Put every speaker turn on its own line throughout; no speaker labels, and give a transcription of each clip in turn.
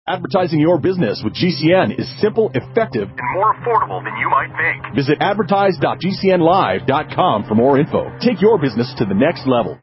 Advertising your business with GCN is simple, effective, and more affordable than you might think. Visit advertise.gcnlive.com for more info. Take your business to the next level.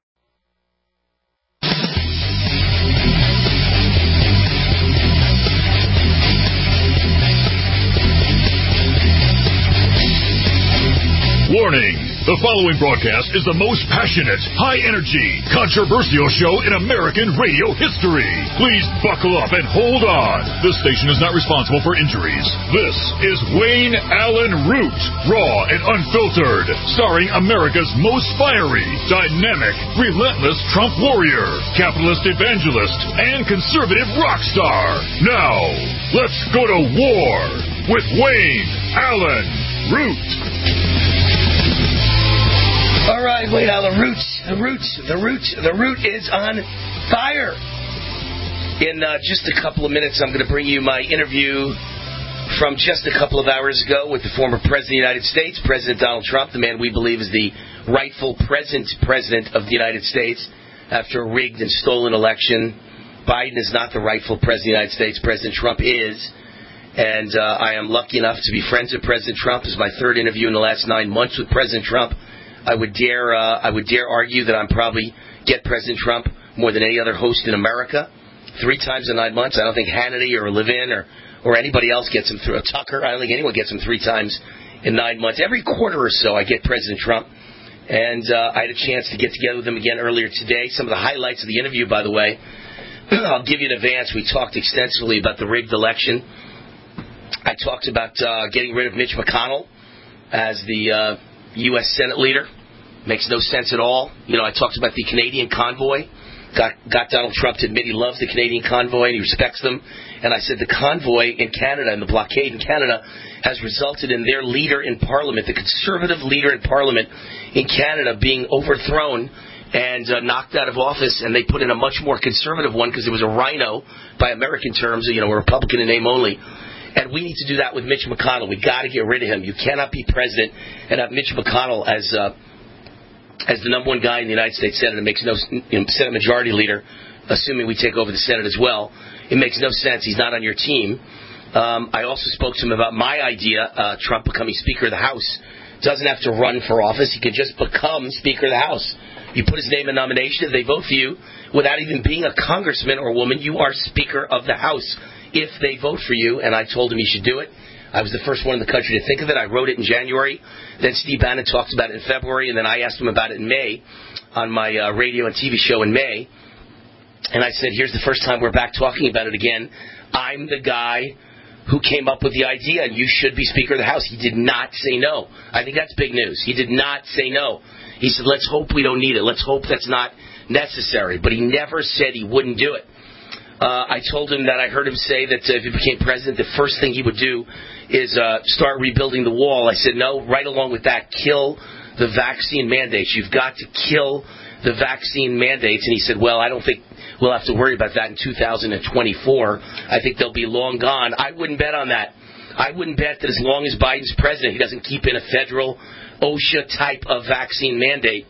Warning! The following broadcast is the most passionate, high-energy, controversial show in American radio history. Please buckle up and hold on. This station is not responsible for injuries. This is Wayne Allyn Root, raw and unfiltered, starring America's most fiery, dynamic, relentless Trump warrior, capitalist evangelist, and conservative rock star. Now, let's go to war with Wayne Allyn Root.
All right, Wayne Allyn Root. The root is on fire. In just a couple of minutes, I'm going to bring you my interview from just a couple of hours ago with the former President of the United States, President Donald Trump, the man we believe is the rightful present President of the United States after a rigged and stolen election. Biden is not the rightful President of the United States. President Trump is. And I am lucky enough to be friends with President Trump. This is my third interview in the last 9 months with President Trump. I would dare argue that I'm probably get President Trump more than any other host in America. 3 times in 9 months. I don't think Hannity or Levin or anybody else gets him through. Tucker, I don't think anyone gets him 3 times in 9 months. Every quarter or so, I get President Trump. And I had a chance to get together with him again earlier today. Some of the highlights of the interview, by the way, I'll give you in advance. We talked extensively about the rigged election. I talked about getting rid of Mitch McConnell as the U.S. Senate leader. Makes no sense at all. You know, I talked about the Canadian convoy. Got Donald Trump to admit he loves the Canadian convoy and he respects them. And I said the convoy in Canada and the blockade in Canada has resulted in their leader in Parliament, the conservative leader in Parliament in Canada, being overthrown and knocked out of office, and they put in a much more conservative one because it was a rhino by American terms, you know, a Republican in name only. And we need to do that with Mitch McConnell. We got to get rid of him. You cannot be president and have Mitch McConnell as the number one guy in the United States Senate. It makes no Senate Majority Leader, assuming we take over the Senate as well. It makes no sense. He's not on your team. I also spoke to him about my idea, Trump becoming Speaker of the House. Doesn't have to run for office. He can just become Speaker of the House. You put his name in nomination. If they vote for you, without even being a congressman or a woman, you are Speaker of the House if they vote for you. And I told him he should do it. I was the first one in the country to think of it. I wrote it in January. Then Steve Bannon talked about it in February. And then I asked him about it in May on my radio and TV show in May. And I said, here's the first time we're back talking about it again. I'm the guy who came up with the idea, and you should be Speaker of the House. He did not say no. I think that's big news. He did not say no. He said, let's hope we don't need it. Let's hope that's not necessary. But he never said he wouldn't do it. I told him that I heard him say that if he became president, the first thing he would do is start rebuilding the wall. I said, no, right along with that, kill the vaccine mandates. You've got to kill the vaccine mandates. And he said, well, I don't think we'll have to worry about that in 2024. I think they'll be long gone. I wouldn't bet on that. I wouldn't bet that as long as Biden's president, he doesn't keep in a federal OSHA type of vaccine mandate.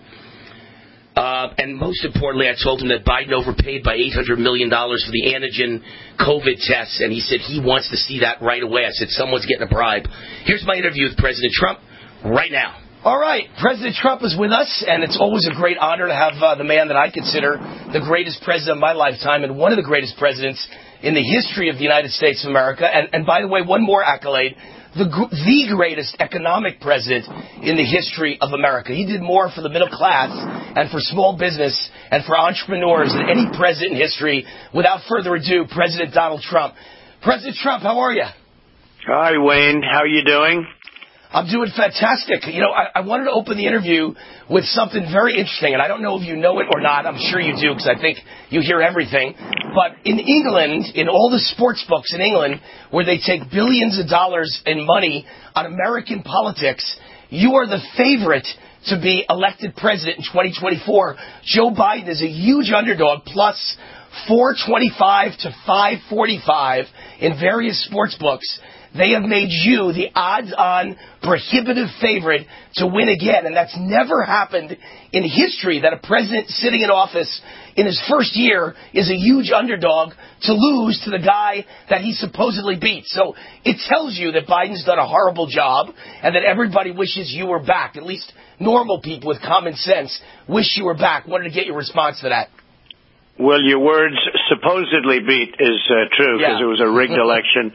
And most importantly, I told him that Biden overpaid by $800 million for the antigen COVID tests, and he said he wants to see that right away. I said, someone's getting a bribe. Here's my interview with President Trump right now. All right, President Trump is with us, and it's always a great honor to have the man that I consider the greatest president of my lifetime and one of the greatest presidents in the history of the United States of America. And by the way, one more accolade. The greatest economic president in the history of America. He did more for the middle class and for small business and for entrepreneurs than any president in history. Without further ado, President Donald Trump. President Trump, how are you?
Hi, Wayne. How are you doing?
I'm doing fantastic. You know, I wanted to open the interview with something very interesting, and I don't know if you know it or not. I'm sure you do, because I think you hear everything. But in England, in all the sports books in England, where they take billions of dollars in money on American politics, you are the favorite to be elected president in 2024. Joe Biden is a huge underdog, plus 425 to 545 in various sports books, they have made you the odds-on prohibitive favorite to win again. And that's never happened in history, that a president sitting in office in his first year is a huge underdog to lose to the guy that he supposedly beat. So it tells you that Biden's done a horrible job and that everybody wishes you were back. At least normal people with common sense wish you were back. Wanted to get your response to that.
Well, your words supposedly beat is true because it was a rigged election.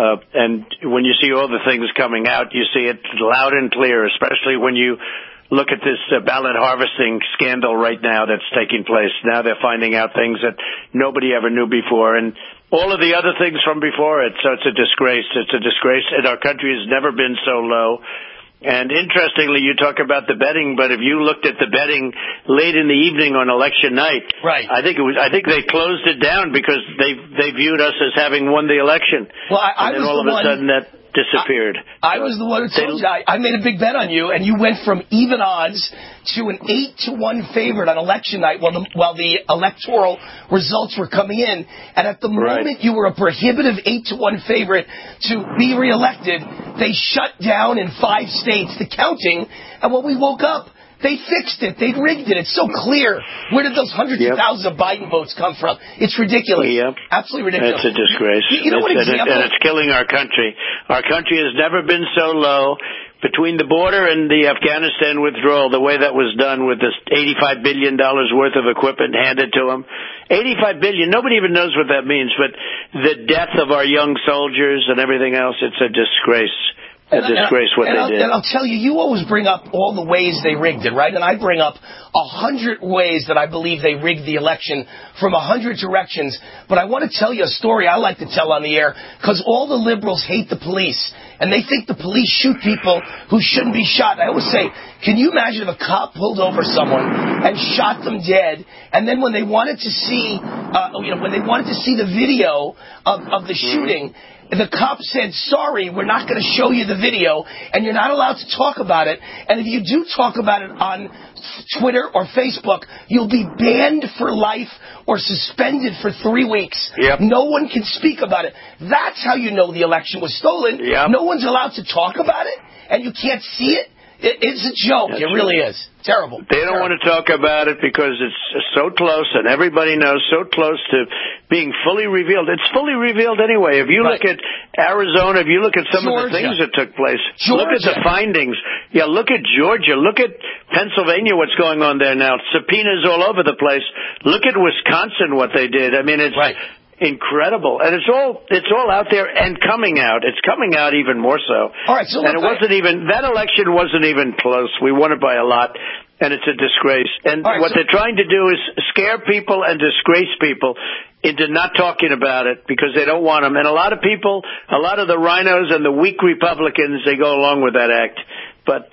And when you see all the things coming out, you see it loud and clear, especially when you look at this ballot harvesting scandal right now that's taking place. Now they're finding out things that nobody ever knew before. And all of the other things from before it. So it's a disgrace. It's a disgrace. And our country has never been so low. And interestingly, you talk about the betting, but if you looked at the betting late in the evening on election night,
right?
I think they closed it down because they viewed us as having won the election.
Well, and
then all of a sudden that disappeared.
I was the one who told you. I made a big bet on you, and you went from even odds to an 8-1 favorite on election night while the electoral results were coming in. And at the moment you were a prohibitive 8-1 favorite to be reelected, they shut down in 5 states the counting. And when we woke up, they fixed it. They rigged it. It's so clear. Where did those hundreds of thousands of Biden votes come from? It's ridiculous. Absolutely ridiculous.
It's a disgrace.
You know what example?
And it's killing our country. Our country has never been so low. Between the border and the Afghanistan withdrawal, the way that was done with this $85 billion worth of equipment handed to them. $85 billion. Nobody even knows what that means. But the death of our young soldiers and everything else, it's a disgrace. A disgrace what they did.
And I'll tell you, you always bring up all the ways they rigged it, right? And I bring up 100 ways that I believe they rigged the election from 100 directions. But I want to tell you a story I like to tell on the air because all the liberals hate the police. And they think the police shoot people who shouldn't be shot. I always say, can you imagine if a cop pulled over someone and shot them dead, and then when they wanted to see, when they wanted to see the video of the shooting, the cop said, sorry, we're not going to show you the video, and you're not allowed to talk about it. And if you do talk about it on Twitter or Facebook, you'll be banned for life or suspended for 3 weeks. No one can speak about it. That's how you know the election was stolen. No one's allowed to talk about it, and you can't see it. It's a joke. It really is. Terrible.
They don't want to talk about it because it's so close, and everybody knows, so close to being fully revealed. It's fully revealed anyway. If you look at Arizona, if you look at some of the things that took place, look at the findings. Look at Georgia. Look at Pennsylvania, what's going on there now. Subpoenas all over the place. Look at Wisconsin, what they did. I mean, it's incredible, and it's all out there and coming out. It's coming out even more so.
All right, so
and it wasn't even that election wasn't even close. We won it by a lot, and it's a disgrace. And what they're trying to do is scare people and disgrace people into not talking about it because they don't want them. And a lot of people, a lot of the rhinos and the weak Republicans, they go along with that act. But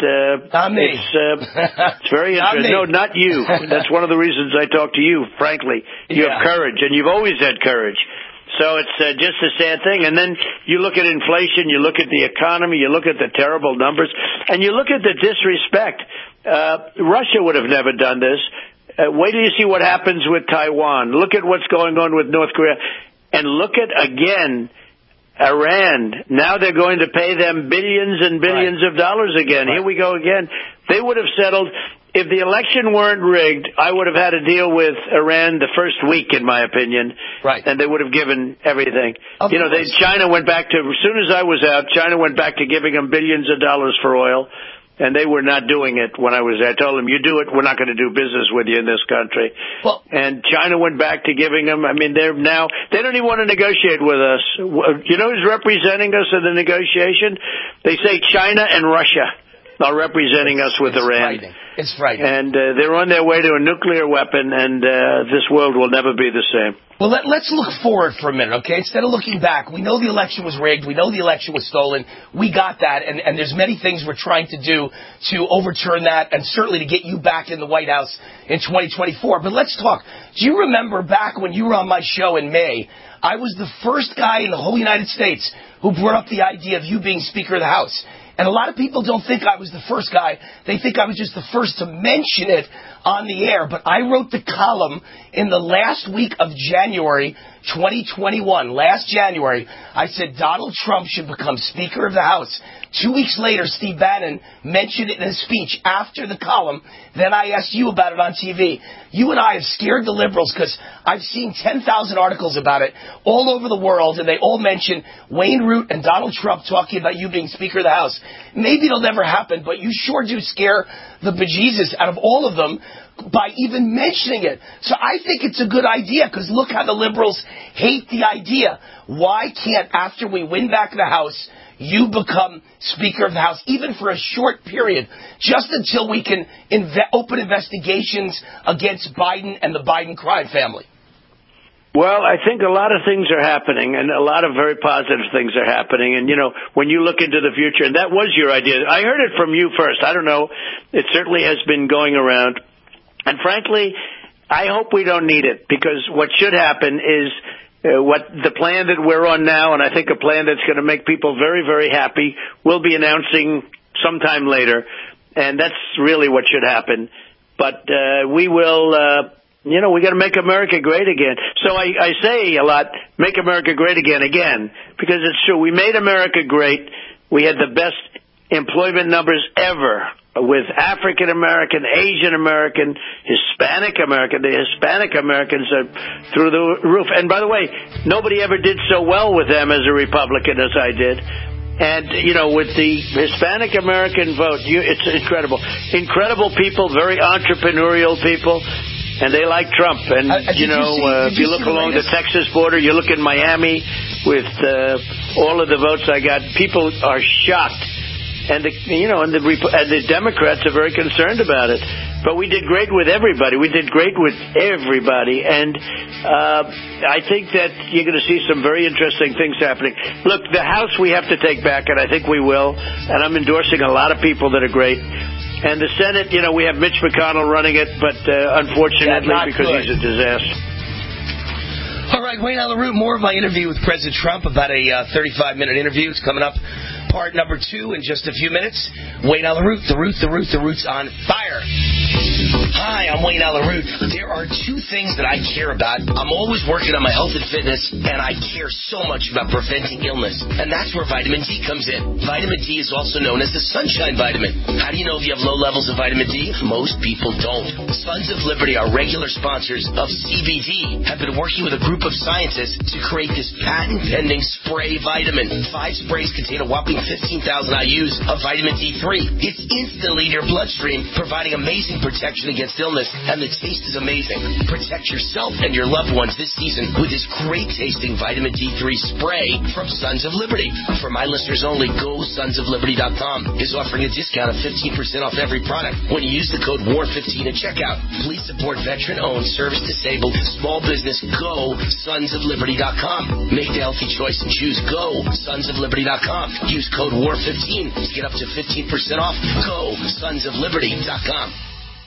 it's very interesting. No, not you. That's one of the reasons I talk to you, frankly. You have courage, and you've always had courage. So it's just a sad thing. And then you look at inflation, you look at the economy, you look at the terrible numbers, and you look at the disrespect. Russia would have never done this. Wait till you see what happens with Taiwan. Look at what's going on with North Korea. And look at, again, Iran. Now they're going to pay them billions and billions of dollars again. Here we go again. They would have settled. If the election weren't rigged, I would have had to deal with Iran the first week, in my opinion. And they would have given everything. China went back to, as soon as I was out, China went back to giving them billions of dollars for oil. And they were not doing it when I was there. I told them, you do it, we're not going to do business with you in this country. And China went back to giving them, they don't even want to negotiate with us. You know who's representing us in the negotiation? They say China and Russia are representing us with Iran.
It's frightening.
And they're on their way to a nuclear weapon, and this world will never be the same.
Well, let's look forward for a minute, okay? Instead of looking back, we know the election was rigged. We know the election was stolen. We got that, and there's many things we're trying to do to overturn that and certainly to get you back in the White House in 2024. But let's talk. Do you remember back when you were on my show in May, I was the first guy in the whole United States who brought up the idea of you being Speaker of the House. And a lot of people don't think I was the first guy. They think I was just the first to mention it on the air. But I wrote the column in the last week of January 2021. Last January, I said Donald Trump should become Speaker of the House. 2 weeks later, Steve Bannon mentioned it in his speech after the column. Then I asked you about it on TV. You and I have scared the liberals because I've seen 10,000 articles about it all over the world, and they all mention Wayne Root and Donald Trump talking about you being Speaker of the House. Maybe it'll never happen, but you sure do scare the bejesus out of all of them by even mentioning it. So I think it's a good idea, because look how the liberals hate the idea. Why can't, after we win back the House, you become Speaker of the House, even for a short period, just until we can open investigations against Biden and the Biden crime family?
Well, I think a lot of things are happening, and a lot of very positive things are happening. And, when you look into the future, and that was your idea. I heard it from you first. I don't know. It certainly has been going around. And frankly, I hope we don't need it, because what should happen is what the plan that we're on now, and I think a plan that's going to make people very, very happy, we'll be announcing sometime later. And that's really what should happen. But we will... we got to make America great again. So I say a lot, make America great again, because it's true. We made America great. We had the best employment numbers ever with African American, Asian American, Hispanic American. The Hispanic Americans are through the roof. And by the way, nobody ever did so well with them as a Republican as I did. And, with the Hispanic American vote, it's incredible. Incredible people, very entrepreneurial people. And they like Trump. And, if you look along the Texas border, you look in Miami with all of the votes I got, people are shocked. And the Democrats are very concerned about it. But we did great with everybody. And I think that you're going to see some very interesting things happening. Look, the House we have to take back, and I think we will. And I'm endorsing a lot of people that are great. And the Senate, we have Mitch McConnell running it, but unfortunately, because he's a disaster.
All right, Wayne Allyn Root, more of my interview with President Trump, about a 35-minute interview. It's coming up, part number 2 in just a few minutes. Wayne Allyn Root, the Root's on fire. Hi, I'm Wayne Allyn Root. There are 2 things that I care about. I'm always working on my health and fitness, and I care so much about preventing illness. And that's where vitamin D comes in. Vitamin D is also known as the sunshine vitamin. How do you know if you have low levels of vitamin D? Most people don't. Sons of Liberty, our regular sponsors of CBD, have been working with a group of scientists to create this patent-pending spray vitamin. 5 sprays contain a whopping 15,000 IUs of vitamin D3. It's instantly in your bloodstream, providing amazing protection against illness, and the taste is amazing. Protect yourself and your loved ones this season with this great-tasting vitamin D3 spray from Sons of Liberty. For my listeners only, GoSonsOfLiberty.com is offering a discount of 15% off every product when you use the code WAR15 at checkout. Please support veteran-owned, service-disabled, small business. GoSonsOfLiberty.com. Make the healthy choice and choose GoSonsOfLiberty.com. Use code WAR15 to get up to 15% off. GoSonsOfLiberty.com.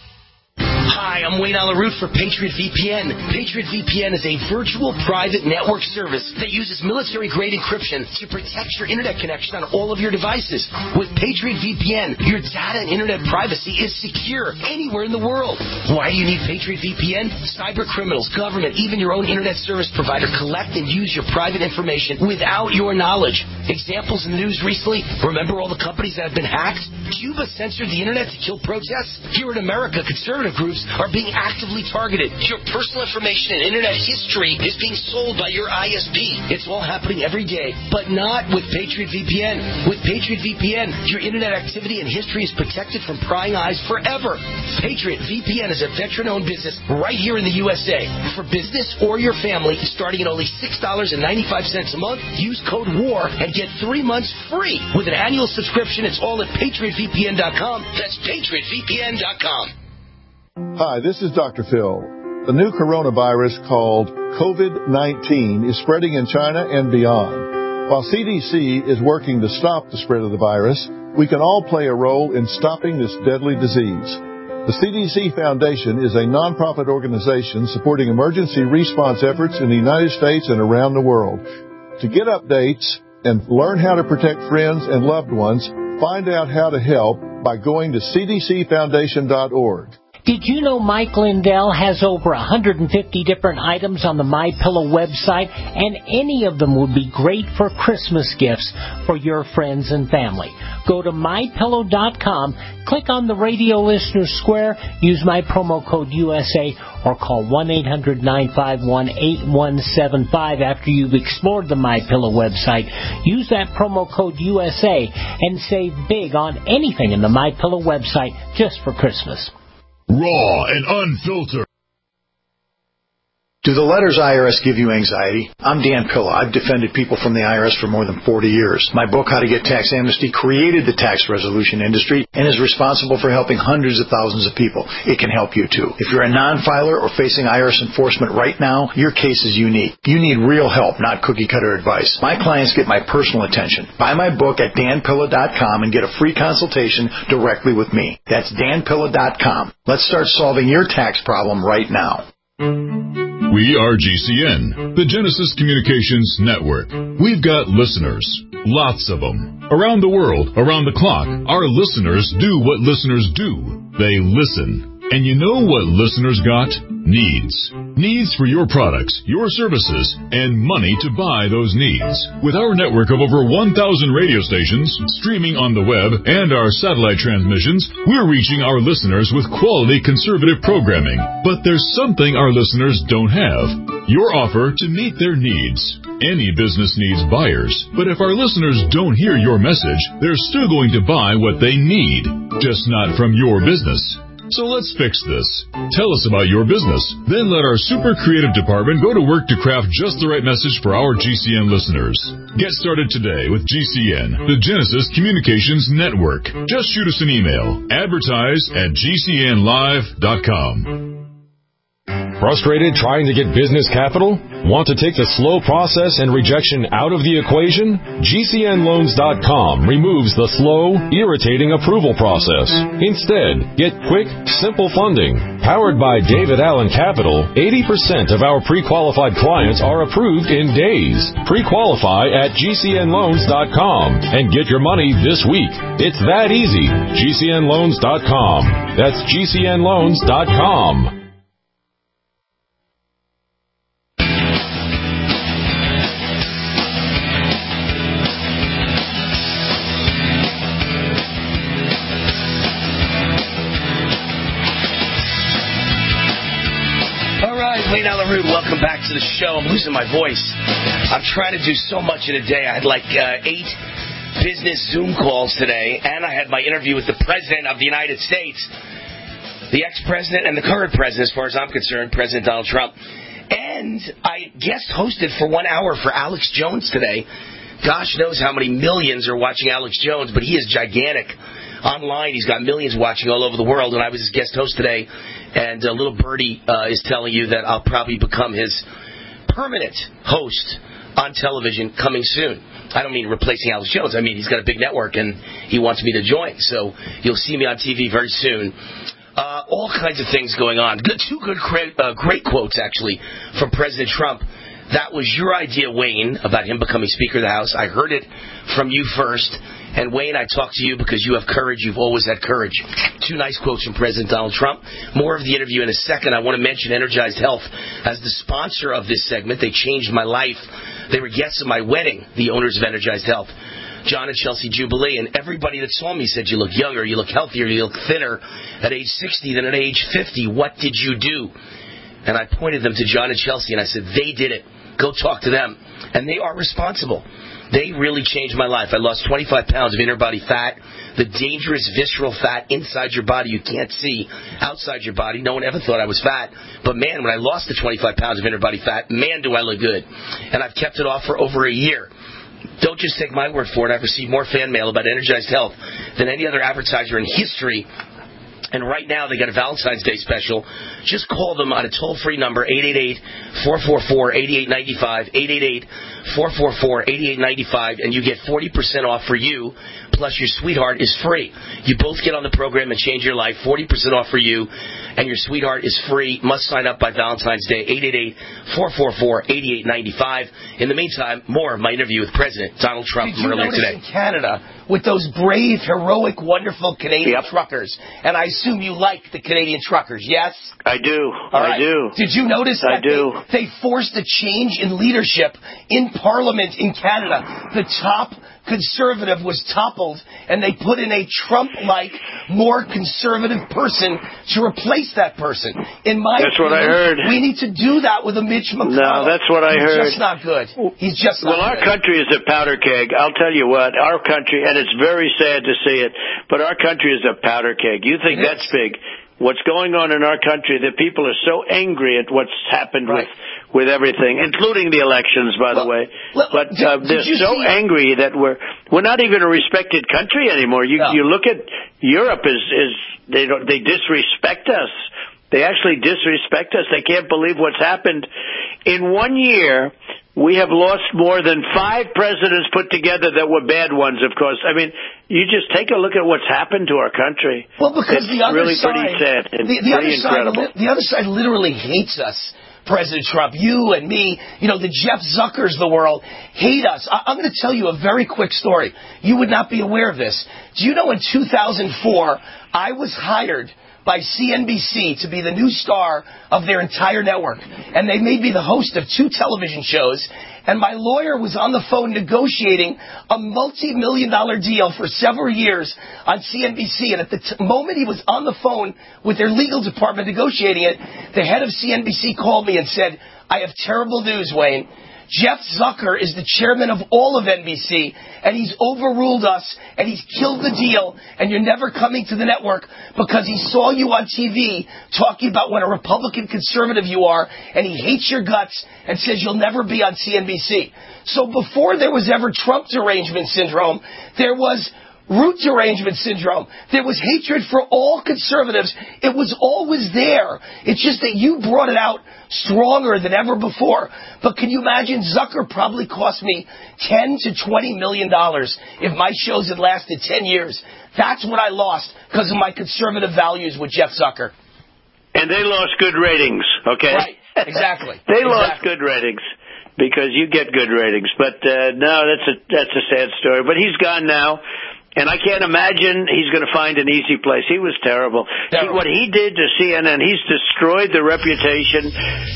Hi, I'm Wayne Allyn Root for Patriot VPN. Patriot VPN is a virtual private network service that uses military-grade encryption to protect your internet connection on all of your devices. With Patriot VPN, your data and internet privacy is secure anywhere in the world. Why do you need Patriot VPN? Cyber criminals, government, even your own internet service provider collect and use your private information without your knowledge. Examples in the news recently, remember all the companies that have been hacked? Cuba censored the internet to kill protests. Here in America, conservative groups are being actively targeted. Your personal information and internet history is being sold by your ISP. It's all happening every day, but not with Patriot VPN. With Patriot VPN, your internet activity and history is protected from prying eyes forever. Patriot VPN is a veteran-owned business right here in the USA. For business or your family, starting at only $6.95 a month, use code WAR and get 3 months free. With an annual subscription, it's all at PatriotVPN.com. That's PatriotVPN.com.
Hi, this is Dr. Phil. The new coronavirus called COVID-19 is spreading in China and beyond. While CDC is working to stop the spread of the virus, we can all play a role in stopping this deadly disease. The CDC Foundation is a nonprofit organization supporting emergency response efforts in the United States and around the world. To get updates and learn how to protect friends and loved ones, Find out how to help by going to cdcfoundation.org.
Did you know Mike Lindell has over 150 different items on the MyPillow website, and any of them would be great for Christmas gifts for your friends and family? Go to MyPillow.com, click on the radio listener square, use my promo code USA, or call 1-800-951-8175 after you've explored the MyPillow website. Use that promo code USA and save big on anything in the MyPillow website just for Christmas.
Raw and unfiltered.
Do the letters IRS give you anxiety? I'm Dan Pilla. I've defended people from the IRS for more than 40 years. My book, How to Get Tax Amnesty, created the tax resolution industry and is responsible for helping hundreds of thousands of people. It can help you, too. If you're a non-filer or facing IRS enforcement right now, your case is unique. You need real help, not cookie-cutter advice. My clients get my personal attention. Buy my book at danpilla.com and get a free consultation directly with me. That's danpilla.com. Let's start solving your tax problem right now.
We are GCN, the Genesis Communications Network. We've got listeners, lots of them. Around the world, around the clock, our listeners do what listeners do. They listen. And you know what listeners got? Needs. Needs for your products, your services, and money to buy those needs. With our network of over 1,000 radio stations, streaming on the web, and our satellite transmissions, we're reaching our listeners with quality conservative programming. But there's something our listeners don't have. Your offer to meet their needs. Any business needs buyers, but if our listeners don't hear your message, they're still going to buy what they need, just not from your business. So let's fix this. Tell us about your business. Then let our super creative department go to work to craft just the right message for our GCN listeners. Get started today with GCN, the Genesis Communications Network. Just shoot us an email. Advertise@gcnlive.com.
Frustrated trying to get business capital? Want to take the slow process and rejection out of the equation? GCNloans.com removes the slow, irritating approval process. Instead, get quick, simple funding. Powered by David Allen Capital, 80% of our pre-qualified clients are approved in days. Pre-qualify at GCNloans.com and get your money this week. It's that easy. GCNloans.com. That's GCNloans.com.
Wayne Allyn Root, welcome back to the show. I'm losing my voice. I'm trying to do so much in a day. I had like 8 business Zoom calls today, and I had my interview with the President of the United States, the ex-president and the current president, as far as I'm concerned, President Donald Trump. And I guest hosted for 1 hour for Alex Jones today. Gosh knows how many millions are watching Alex Jones, but he is gigantic. Online, he's got millions watching all over the world, and I was his guest host today. And little Birdie is telling you that I'll probably become his permanent host on television coming soon. I don't mean replacing Alex Jones. I mean he's got a big network, and he wants me to join. So you'll see me on TV very soon. All kinds of things going on. Two great quotes, actually, from President Trump. That was your idea, Wayne, about him becoming Speaker of the House. I heard it from you first. And, Wayne, I talk to you because you have courage. You've always had courage. 2 nice quotes from President Donald Trump. More of the interview in a second. I want to mention Energized Health as the sponsor of this segment. They changed my life. They were guests at my wedding, the owners of Energized Health, John and Chelsea Jubilee. And everybody that saw me said, you look younger, you look healthier, you look thinner at age 60 than at age 50. What did you do? And I pointed them to John and Chelsea, and I said, they did it. Go talk to them. And they are responsible. They really changed my life. I lost 25 pounds of inner body fat, the dangerous visceral fat inside your body you can't see, outside your body. No one ever thought I was fat. But, man, when I lost the 25 pounds of inner body fat, man, do I look good. And I've kept it off for over a year. Don't just take my word for it. I've received more fan mail about Energized Health than any other advertiser in history. And right now, they got a Valentine's Day special. Just call them on a toll-free number, 888-444-8895, 888-444-8895, and you get 40% off for you, plus your sweetheart is free. You both get on the program and change your life, 40% off for you, and your sweetheart is free. Must sign up by Valentine's Day, 888-444-8895. In the meantime, more of my interview with President Donald Trump from earlier today.
In Canada, with those brave, heroic, wonderful Canadian truckers, and I assume you like the Canadian truckers, yes?
I do.
All right.
I do.
Did you notice that they forced a change in leadership in Parliament in Canada? The top conservative was toppled, and they put in a Trump-like, more conservative person to replace that person. In my
That's
opinion,
what I heard.
We need to do that with a Mitch McConnell.
No, that's what I heard.
He's just not good. He's just not good.
Well, our country is a powder keg. I'll tell you what, our country, and it's very sad to see it, but our country is a powder keg. You think that's big. What's going on in our country, the people are so angry at what's happened with everything, including the elections, by the way. But they're so angry that we're not even a respected country anymore. You look at Europe they disrespect us. They actually disrespect us. They can't believe what's happened. In 1 year, we have lost more than 5 presidents put together that were bad ones, of course. I mean, you just take a look at what's happened to our country.
Well, because
it's
the other
really
side,
pretty sad and
the
pretty incredible.
The other side literally hates us. President Trump, you and me, the Jeff Zuckers of the world hate us. I'm going to tell you a very quick story. You would not be aware of this. Do you know in 2004, I was hired by CNBC to be the new star of their entire network. And they made me the host of 2 television shows. And my lawyer was on the phone negotiating a multi-million-dollar deal for several years on CNBC. And at the moment he was on the phone with their legal department negotiating it, the head of CNBC called me and said, "I have terrible news, Wayne. Jeff Zucker is the chairman of all of NBC, and he's overruled us, and he's killed the deal, and you're never coming to the network because he saw you on TV talking about what a Republican conservative you are, and he hates your guts and says you'll never be on CNBC. So before there was ever Trump derangement syndrome, there was root derangement syndrome. There was hatred for all conservatives. It was always there. It's just that you brought it out stronger than ever before. But can you imagine, Zucker probably cost me $10 to $20 million if my shows had lasted 10 years. That's what I lost because of my conservative values with Jeff Zucker.
And they lost good ratings, okay?
Right, exactly.
They lost good ratings because you get good ratings. But no, that's a sad story. But he's gone now. And I can't imagine he's going to find an easy place. He was terrible. What he did to CNN, he's destroyed the reputation,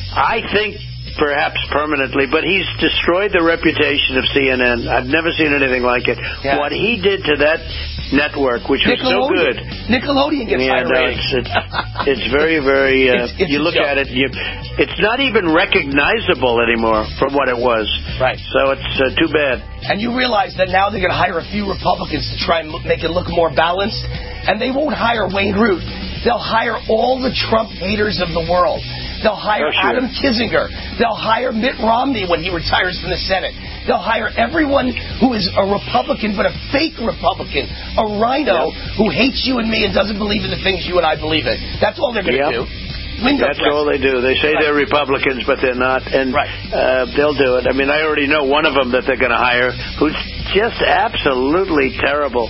I think perhaps permanently, but he's destroyed the reputation of CNN. I've never seen anything like it. Yeah. What he did to that network, which was so good.
Nickelodeon gets higher ratings.
It's very, very, you look at it, it's not even recognizable anymore from what it was.
Right.
So it's too bad.
And you realize that now they're going to hire a few Republicans to try and make it look more balanced. And they won't hire Wayne Root. They'll hire all the Trump haters of the world. They'll hire Adam Kinzinger. They'll hire Mitt Romney when he retires from the Senate. They'll hire everyone who is a Republican, but a fake Republican, a rhino who hates you and me and doesn't believe in the things you and I believe in. That's all they're going to do.
That's all they do. They say they're Republicans, but they're not, and they'll do it. I mean, I already know one of them that they're going to hire who's just absolutely terrible.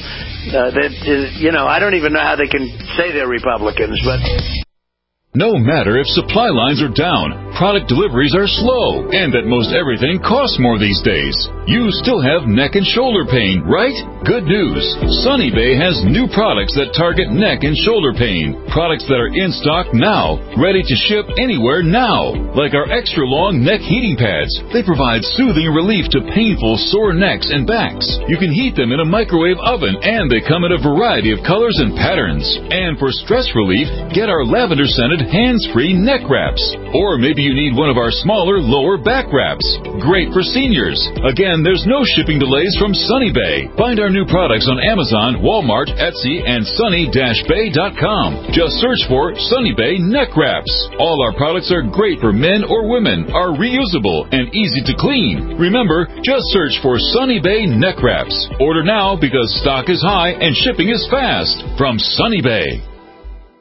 I don't even know how they can say they're Republicans, but...
No matter if supply lines are down, product deliveries are slow, and that most everything costs more these days, you still have neck and shoulder pain, right? Good news. Sunny Bay has new products that target neck and shoulder pain. Products that are in stock now, ready to ship anywhere now. Like our extra long neck heating pads. They provide soothing relief to painful sore necks and backs. You can heat them in a microwave oven, and they come in a variety of colors and patterns. And for stress relief, get our lavender-scented hands-free neck wraps. Or maybe you need one of our smaller lower back wraps. Great for seniors. Again, there's no shipping delays from Sunny Bay. Find our new products on Amazon, Walmart, Etsy, and sunny-bay.com. Just search for Sunny Bay neck wraps. All our products are great for men or women, are reusable, and easy to clean. Remember, just search for Sunny Bay neck wraps. Order now because stock is high and shipping is fast. From Sunny Bay.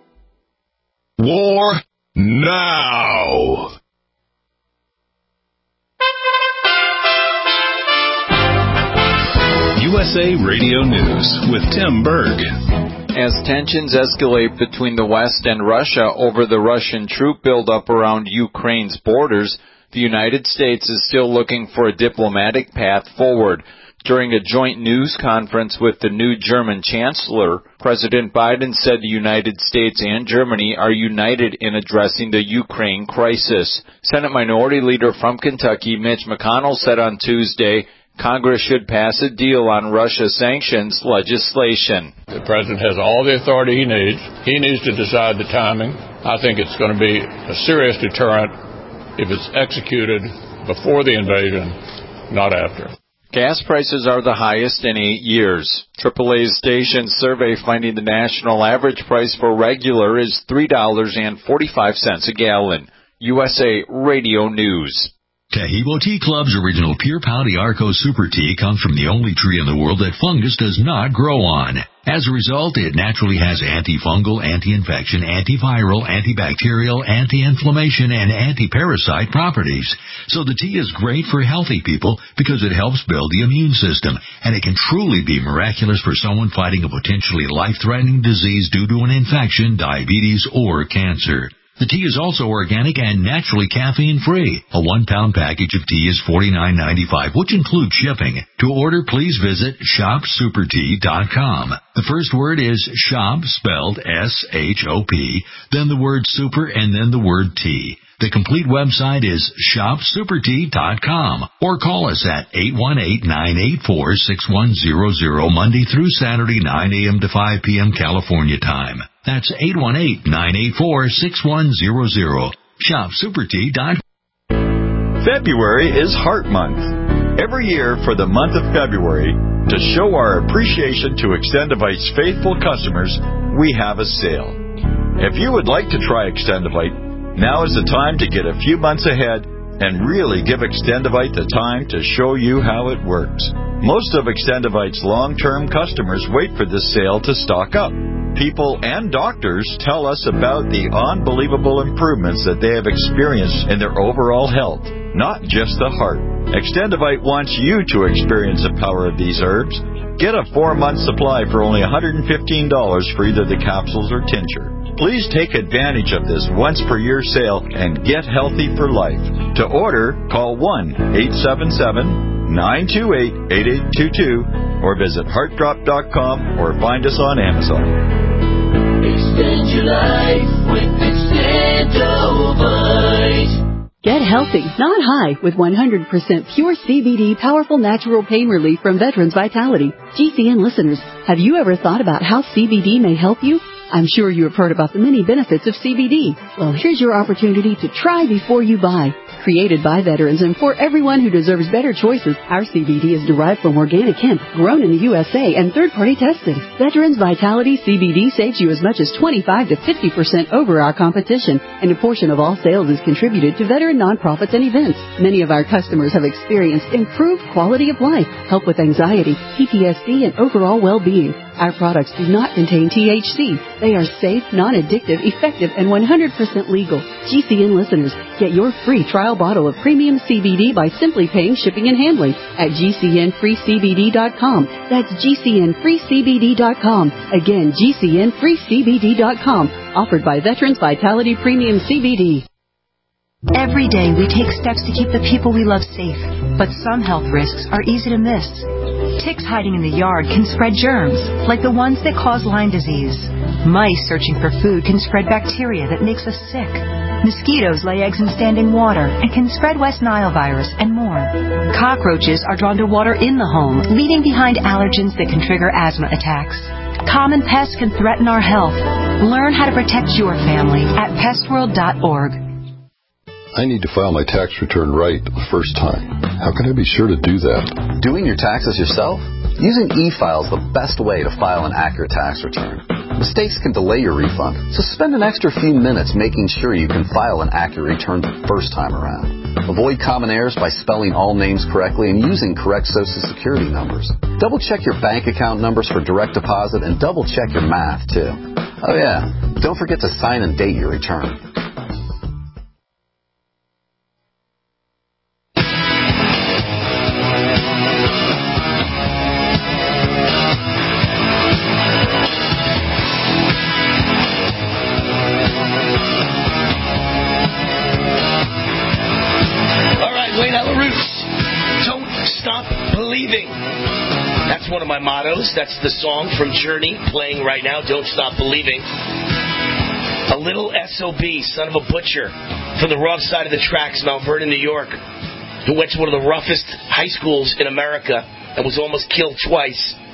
War now. USA Radio News with Tim Berg.
As tensions escalate between the West and Russia over the Russian troop buildup around Ukraine's borders, the United States is still looking for a diplomatic path forward. During a joint news conference with the new German Chancellor, President Biden said the United States and Germany are united in addressing the Ukraine crisis. Senate Minority Leader from Kentucky, Mitch McConnell, said on Tuesday Congress should pass a deal on Russia sanctions legislation.
The president has all the authority he needs. He needs to decide the timing. I think it's going to be a serious deterrent if it's executed before the invasion, not after.
Gas prices are the highest in 8 years. AAA's station survey finding the national average price for regular is $3.45 a gallon. USA Radio News.
Tahibo Tea Club's original Pure Pau Arco Super Tea comes from the only tree in the world that fungus does not grow on. As a result, it naturally has antifungal, anti-infection, antiviral, antibacterial, anti-inflammation, and anti-parasite properties. So the tea is great for healthy people because it helps build the immune system, and it can truly be miraculous for someone fighting a potentially life-threatening disease due to an infection, diabetes, or cancer. The tea is also organic and naturally caffeine-free. A 1-pound package of tea is $49.95, which includes shipping. To order, please visit shopsupertea.com. The first word is shop, spelled S-H-O-P, then the word super, and then the word tea. The complete website is shopsupertea.com, or call us at 818-984-6100, Monday through Saturday, 9 a.m. to 5 p.m. California time. That's 818-984-6100. Shopsupertea.com.
February is Heart Month. Every year for the month of February, to show our appreciation to Extendivite's faithful customers, we have a sale. If you would like to try Extendivite, now is the time to get a few months ahead and really give Extendivite the time to show you how it works. Most of Extendivite's long-term customers wait for this sale to stock up. People and doctors tell us about the unbelievable improvements that they have experienced in their overall health, not just the heart. Extendivite wants you to experience the power of these herbs. Get a 4-month supply for only $115 for either the capsules or tincture. Please take advantage of this once-per-year sale and get healthy for life. To order, call 1-877-928-8822 or visit heartdrop.com or find us on Amazon.
Extend your life with Extendovite.
Get healthy, not high, with 100% pure CBD powerful natural pain relief from Veterans Vitality. GCN listeners, have you ever thought about how CBD may help you? I'm sure you have heard about the many benefits of CBD. Well, here's your opportunity to try before you buy. Created by veterans and for everyone who deserves better choices, our CBD is derived from organic hemp, grown in the USA, and third-party tested. Veterans Vitality CBD saves you as much as 25 to 50% over our competition, and a portion of all sales is contributed to veteran nonprofits and events. Many of our customers have experienced improved quality of life, help with anxiety, PTSD, and overall well-being. Our products do not contain THC. They are safe, non-addictive, effective, and 100% legal. GCN listeners, get your free trial bottle of premium CBD by simply paying shipping and handling at GCNFreeCBD.com. That's GCNFreeCBD.com. Again, GCNFreeCBD.com. Offered by Veterans Vitality Premium CBD.
Every day we take steps to keep the people we love safe, but some health risks are easy to miss. Ticks hiding in the yard can spread germs, like the ones that cause Lyme disease. Mice searching for food can spread bacteria that makes us sick. Mosquitoes lay eggs in standing water and can spread West Nile virus and more. Cockroaches are drawn to water in the home, leaving behind allergens that can trigger asthma attacks. Common pests can threaten our health. Learn how to protect your family at pestworld.org.
I need to file my tax return right the first time. How can I be sure to do that?
Doing your taxes yourself? Using e-file is the best way to file an accurate tax return. Mistakes can delay your refund, so spend an extra few minutes making sure you can file an accurate return the first time around. Avoid common errors by spelling all names correctly and using correct Social Security numbers. Double-check your bank account numbers for direct deposit and double-check your math, too. Oh, yeah, Don't forget to sign and date your return.
That's one of my mottos. That's the song from Journey playing right now, Don't Stop Believing. A little SOB, son of a butcher, from the rough side of the tracks, Mount Vernon, New York, who went to one of the roughest high schools in America and was almost killed twice,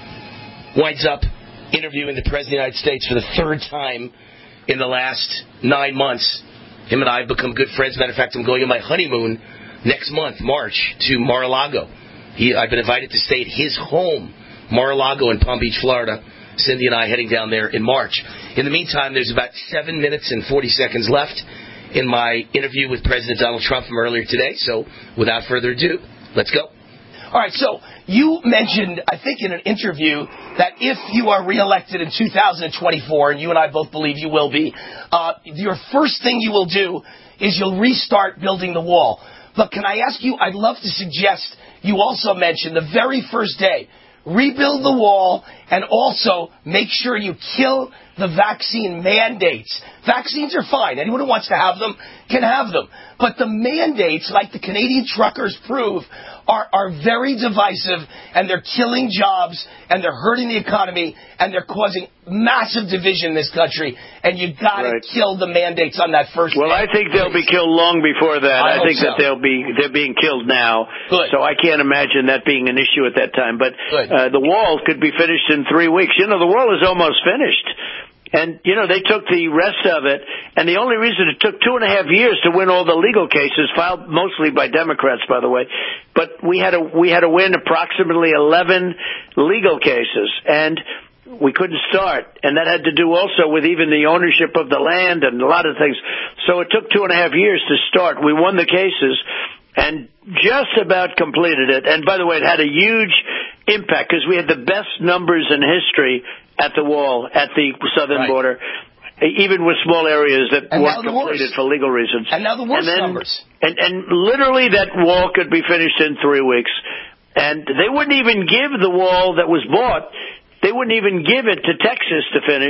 winds up interviewing the President of the United States for the third time in the last 9 months. Him and I have become good friends. Matter of fact, I'm going on my honeymoon next month, March, to Mar-a-Lago. I've been invited to stay at his home, Mar-a-Lago in Palm Beach, Florida. Cindy and I heading down there in March. In the meantime, there's about 7 minutes and 40 seconds left in my interview with President Donald Trump from earlier today. So without further ado, let's go.
All right, so you mentioned, I think in an interview, that if you are reelected in 2024, and you and I both believe you will be, your first thing you will do is you'll restart building the wall. But can I ask you, I'd love to suggest you also mention the very first day, rebuild the wall and also make sure you kill the vaccine mandates. Vaccines are fine. Anyone who wants to have them can have them. But the mandates, like the Canadian truckers prove, are very divisive, and they're killing jobs, and they're hurting the economy, and they're causing massive division in this country. And you got to kill the mandates on that first day.
Well, I think they'll be killed long before that. I think that they're being killed now.
Good.
So I can't imagine that being an issue at that time. But the wall could be finished in 3 weeks. You know, the wall is almost finished. And, you know, they took the rest of it, and the only reason it took 2.5 years to win all the legal cases, filed mostly by Democrats, by the way, but we had to win approximately 11 legal cases, and we couldn't start, and that had to do also with even the ownership of the land and a lot of things. So it took 2.5 years to start. We won the cases and just about completed it. And by the way, it had a huge impact because we had the best numbers in history at the wall, at the southern border, even with small areas that weren't completed for legal reasons.
And now the worst numbers.
And literally that wall could be finished in 3 weeks. And they wouldn't even give the wall that was bought, they wouldn't even give it to Texas to finish.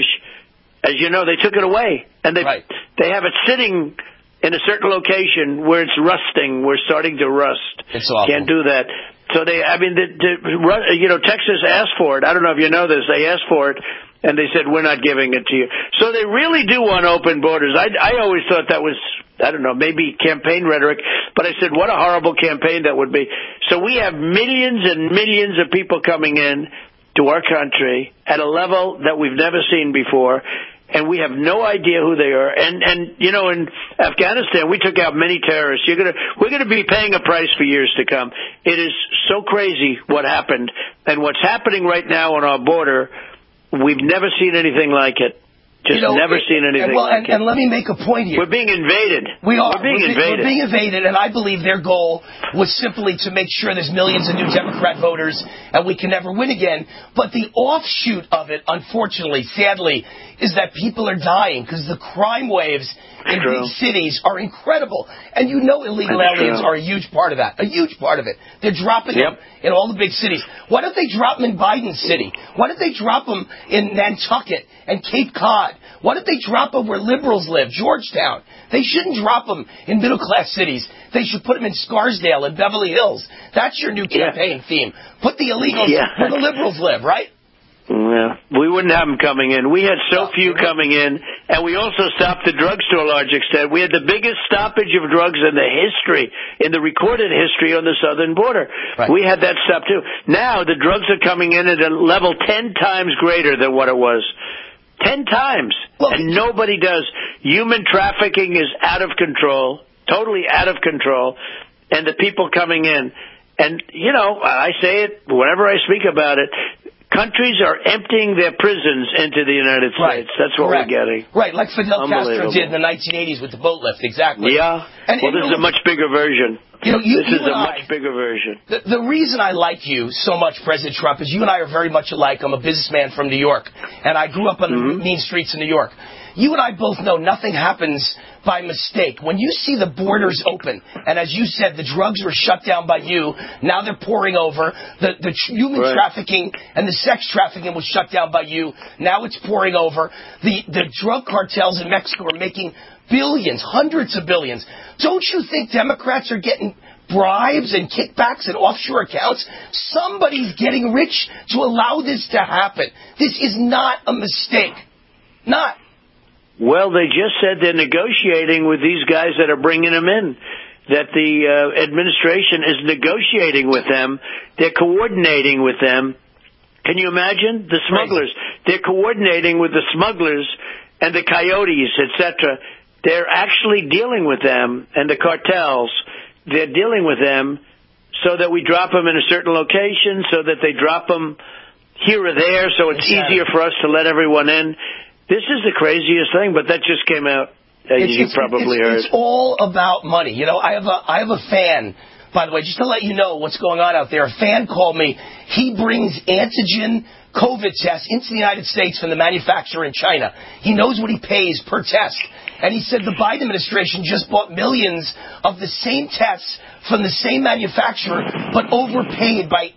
As you know, they took it away. And they have it sitting in a certain location where it's rusting. We're starting to rust.
It's awful.
Can't do that. So Texas asked for it. I don't know if you know this. They asked for it, and they said, we're not giving it to you. So they really do want open borders. I always thought that was, I don't know, maybe campaign rhetoric, but I said, what a horrible campaign that would be. So we have millions and millions of people coming in to our country at a level that we've never seen before. And we have no idea who they are. And you know, in Afghanistan, we took out many terrorists. We're gonna be paying a price for years to come. It is so crazy what happened, and what's happening right now on our border. We've never seen anything like it. Never seen anything like it.
And let me make a point here.
We're being invaded.
We are.
We're being
invaded, and I believe their goal was simply to make sure there's millions of new Democrat voters and we can never win again. But the offshoot of it, unfortunately, sadly, is that people are dying because the crime waves in big cities are incredible. And you know illegal aliens are a huge part of that. A huge part of it. They're dropping them in all the big cities. Why don't they drop them in Biden's city? Why don't they drop them in Nantucket and Cape Cod? Why don't they drop them where liberals live, Georgetown? They shouldn't drop them in middle-class cities. They should put them in Scarsdale and Beverly Hills. That's your new campaign theme. Put the illegals where the liberals live, right?
Yeah, we wouldn't have them coming in. We had so few coming in, and we also stopped the drugs to a large extent. We had the biggest stoppage of drugs in the recorded history on the southern border. Right. We had that stop too. Now the drugs are coming in at a level 10 times greater than what it was. 10 times. And nobody does. Human trafficking is out of control, totally out of control, and the people coming in. And, you know, I say it whenever I speak about it, countries are emptying their prisons into the United States. That's what we're getting.
Right, like Fidel Castro did in the 1980s with the boat lift, exactly.
Yeah. This is a much bigger version. This is a much bigger version.
The reason I like you so much, President Trump, is you and I are very much alike. I'm a businessman from New York, and I grew up on the mean streets of New York. you and I both know nothing happens by mistake. When you see the borders open, and as you said, the drugs were shut down by you, now they're pouring over. The human trafficking and the sex trafficking was shut down by you, now it's pouring over. The drug cartels in Mexico are making billions, hundreds of billions. Don't you think Democrats are getting bribes and kickbacks and offshore accounts? Somebody's getting rich to allow this to happen. This is not a mistake. Not.
Well, they just said they're negotiating with these guys that are bringing them in, that the administration is negotiating with them. They're coordinating with them. Can you imagine? The smugglers. They're coordinating with the smugglers and the coyotes, etc. They're actually dealing with them, and the cartels. They're dealing with them so that we drop them in a certain location, so that they drop them here or there, so it's easier for us to let everyone in. This is the craziest thing, but that just came out. You probably heard.
It's all about money. You know, I have a fan, by the way, just to let you know what's going on out there. A fan called me. He brings antigen COVID tests into the United States from the manufacturer in China. He knows what he pays per test. And he said the Biden administration just bought millions of the same tests from the same manufacturer, but overpaid by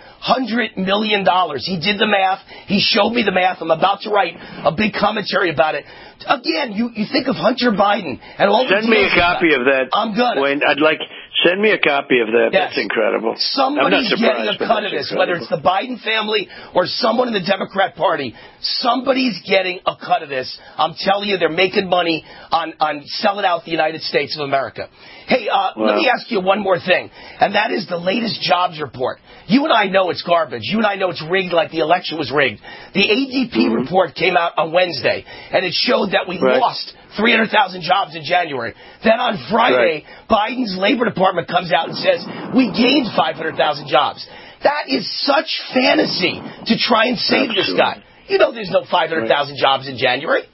$800 million. He did the math. He showed me the math. I'm about to write a big commentary about it. Again, you think of Hunter Biden and all the
Send me a copy of that.
I'm gonna.
Wayne, send me a copy of that. Yes. That's incredible.
Somebody's getting a cut of this, whether it's the Biden family or someone in the Democrat Party. Somebody's getting a cut of this. I'm telling you, they're making money on selling out the United States of America. Hey, let me ask you one more thing, and that is the latest jobs report. You and I know it's garbage. You and I know it's rigged like the election was rigged. The ADP report came out on Wednesday, and it showed that we lost 300,000 jobs in January. Then on Friday, Biden's Labor Department comes out and says we gained 500,000 jobs. That is such fantasy to try and save this guy. You know there's no 500,000 jobs in January.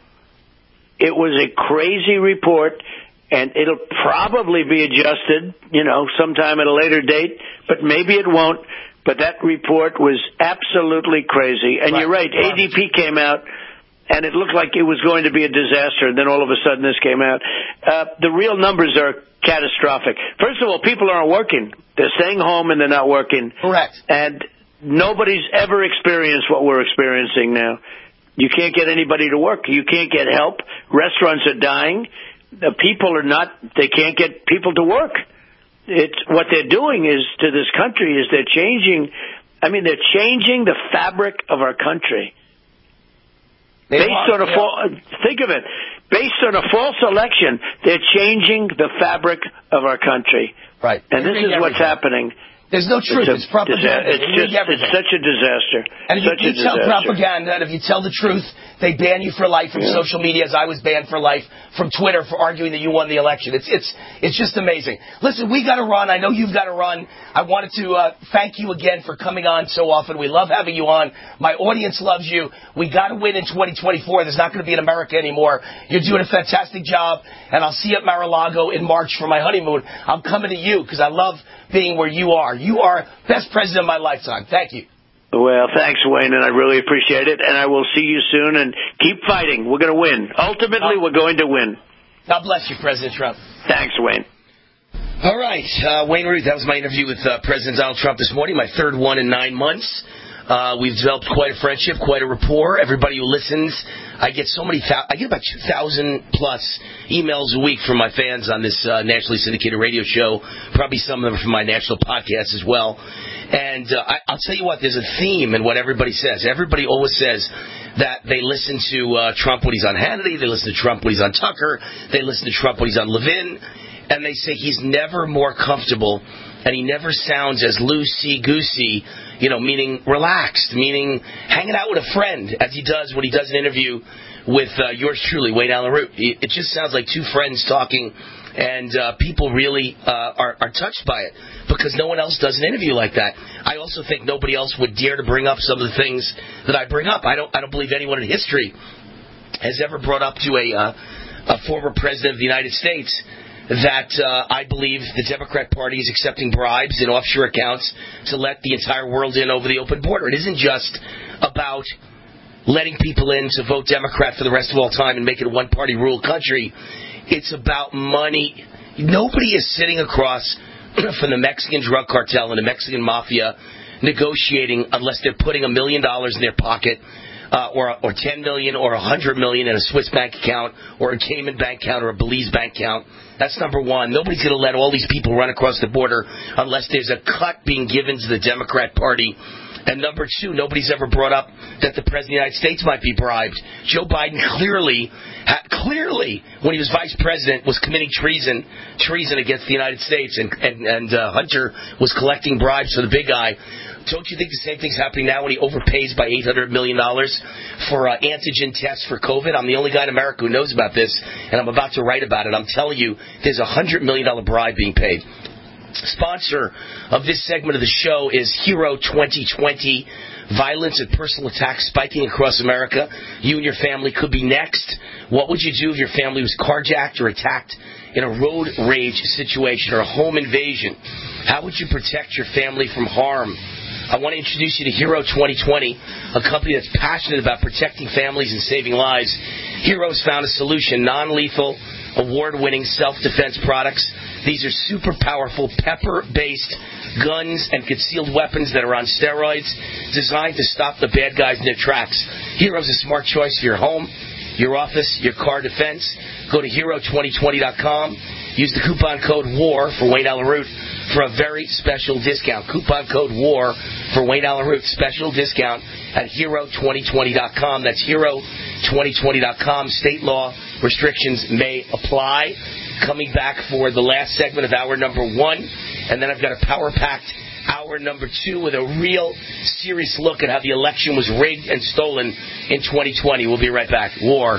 It was a crazy report, and it'll probably be adjusted, sometime at a later date, but maybe it won't. But that report was absolutely crazy. And you're right, ADP came out, and it looked like it was going to be a disaster, and then all of a sudden this came out. The real numbers are catastrophic. First of all, people aren't working. They're staying home and they're not working.
Correct.
And nobody's ever experienced what we're experiencing now. You can't get anybody to work. You can't get help. Restaurants are dying. They can't get people to work. What they're doing is, to this country, is they're changing the fabric of our country. Based on a false election, they're changing the fabric of our country.
Right.
And this is what's happening.
There's no truth. It's propaganda.
It's such a disaster.
And if you tell propaganda, and if you tell the truth, they ban you for life from social media, as I was banned for life from Twitter for arguing that you won the election. It's just amazing. Listen, we got to run. I know you've got to run. I wanted to thank you again for coming on so often. We love having you on. My audience loves you. We got to win in 2024. There's not going to be an America anymore. You're doing a fantastic job, and I'll see you at Mar-a-Lago in March for my honeymoon. I'm coming to you because I love being where you are. You are best president of my lifetime. Thank you.
Well, thanks, Wayne, and I really appreciate it. And I will see you soon, and keep fighting. We're going to win. Ultimately, we're going to win.
God bless you, President Trump.
Thanks, Wayne.
All right, Wayne Root, that was my interview with President Donald Trump this morning, my third one in 9 months. We've developed quite a friendship, quite a rapport. Everybody who listens, I get about 2,000 plus emails a week from my fans on this nationally syndicated radio show, probably some of them from my national podcast as well. And I'll tell you what, there's a theme in what everybody says. Everybody always says that they listen to Trump when he's on Hannity, they listen to Trump when he's on Tucker, they listen to Trump when he's on Levin, and they say he's never more comfortable and he never sounds as loosey-goosey, meaning relaxed, meaning hanging out with a friend, as he does when he does an interview with yours truly, Wayne Allyn Root. It just sounds like two friends talking, and people really are touched by it because no one else does an interview like that. I also think nobody else would dare to bring up some of the things that I bring up. I don't believe anyone in history has ever brought up to a former president of the United States that I believe the Democrat Party is accepting bribes in offshore accounts to let the entire world in over the open border. It isn't just about letting people in to vote Democrat for the rest of all time and make it a one-party rule country. It's about money. Nobody is sitting across from the Mexican drug cartel and the Mexican mafia negotiating unless they're putting $1 million in their pocket, or $10 million or $100 million in a Swiss bank account or a Cayman bank account or a Belize bank account. That's number one. Nobody's going to let all these people run across the border unless there's a cut being given to the Democrat Party. And number two, nobody's ever brought up that the President of the United States might be bribed. Joe Biden clearly, when he was Vice President, was committing treason against the United States, and Hunter was collecting bribes for the big guy. Don't you think the same thing's happening now when he overpays by $800 million for antigen tests for COVID? I'm the only guy in America who knows about this, and I'm about to write about it. I'm telling you, there's a $100 million bribe being paid. Sponsor of this segment of the show is Hero 2020. Violence and personal attacks spiking across America. You and your family could be next. What would you do if your family was carjacked or attacked in a road rage situation or a home invasion? How would you protect your family from harm? I want to introduce you to Hero 2020, a company that's passionate about protecting families and saving lives. Hero's found a solution, non-lethal, award-winning self-defense products. These are super powerful pepper-based guns and concealed weapons that are on steroids, designed to stop the bad guys in their tracks. Hero's a smart choice for your home, your office, your car defense. Go to Hero2020.com. Use the coupon code WAR for Wayne Allyn Root for a very special discount. Coupon code WAR for Wayne Allyn Root. Special discount at Hero2020.com. That's Hero2020.com. State law restrictions may apply. Coming back for the last segment of hour number one. And then I've got a power-packed hour number two with a real serious look at how the election was rigged and stolen in 2020. We'll be right back. War.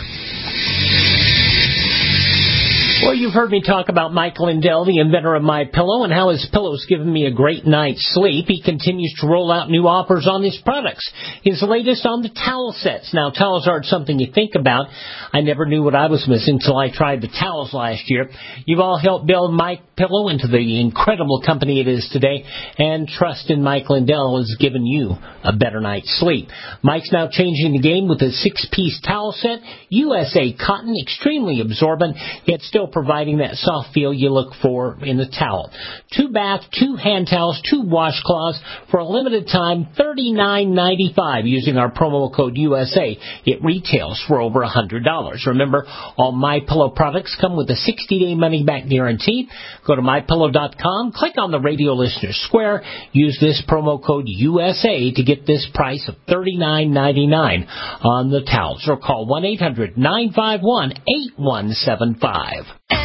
Well, you've heard me talk about Mike Lindell, the inventor of MyPillow, and how his pillow's given me a great night's sleep. He continues to roll out new offers on his products. His latest on the towel sets. Now, towels aren't something you think about. I never knew what I was missing until I tried the towels last year. You've all helped build MyPillow into the incredible company it is today, and trust in Mike Lindell has given you a better night's sleep. Mike's now changing the game with a 6-piece towel set, USA cotton, extremely absorbent, yet still providing that soft feel you look for in the towel. 2 bath, 2 hand towels, 2 washcloths for a limited time, $39.95 using our promo code USA. It retails for over $100. Remember, all MyPillow products come with a 60-day money-back guarantee. Go to MyPillow.com, click on the radio listener square, use this promo code USA to get this price of $39.99 on the towels, or call 1-800-951-8175.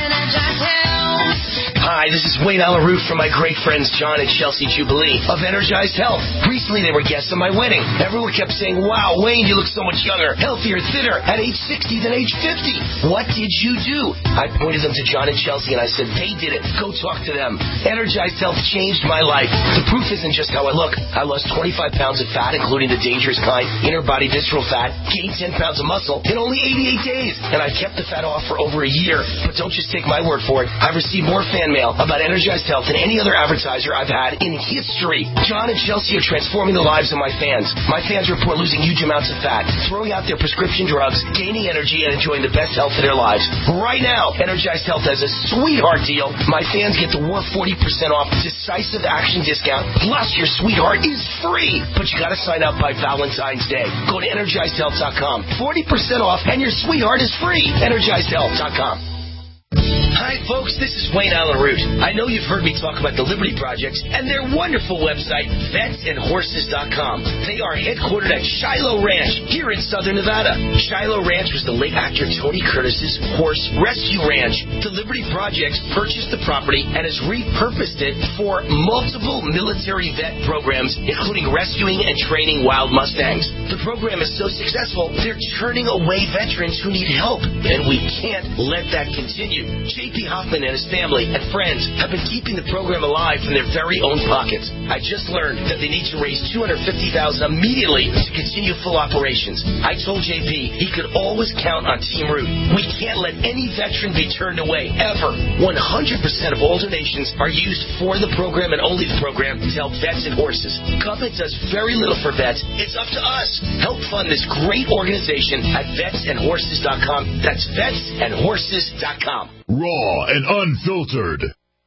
Hi, this is Wayne Allyn Root from my great friends John and Chelsea Jubilee of Energized Health. Recently, they were guests at my wedding. Everyone kept saying, wow, Wayne, you look so much younger, healthier, thinner at age 60 than age 50. What did you do? I pointed them to John and Chelsea, and I said, they did it. Go talk to them. Energized Health changed my life. The proof isn't just how I look. I lost 25 pounds of fat, including the dangerous kind, inner body visceral fat, gained 10 pounds of muscle in only 88 days. And I kept the fat off for over a year. But don't just take my word for it. I've received more fan mail about Energized Health than any other advertiser I've had in history. John and Chelsea are transforming the lives of my fans. My fans report losing huge amounts of fat, throwing out their prescription drugs, gaining energy, and enjoying the best health of their lives. Right now, Energized Health has a sweetheart deal. My fans get the WAR 40% off decisive action discount, plus your sweetheart is free. But you gotta sign up by Valentine's Day. Go to EnergizedHealth.com. 40% off, and your sweetheart is free. EnergizedHealth.com. Hi, folks. This is Wayne Allyn Root. I know you've heard me talk about the Liberty Projects and their wonderful website, VetsandHorses.com. They are headquartered at Shiloh Ranch here in southern Nevada. Shiloh Ranch was the late actor Tony Curtis's horse rescue ranch. The Liberty Projects purchased the property and has repurposed it for multiple military vet programs, including rescuing and training wild Mustangs. The program is so successful, they're turning away veterans who need help, and we can't let that continue. JP J.P. Hoffman and his family and friends have been keeping the program alive from their very own pockets. I just learned that they need to raise $250,000 immediately to continue full operations. I told JP he could always count on Team Root. We can't let any veteran be turned away, ever. 100% of all donations are used for the program and only the program to help vets and horses. Government does very little for vets. It's up to us. Help fund this great organization at vetsandhorses.com. That's vetsandhorses.com.
Raw and unfiltered.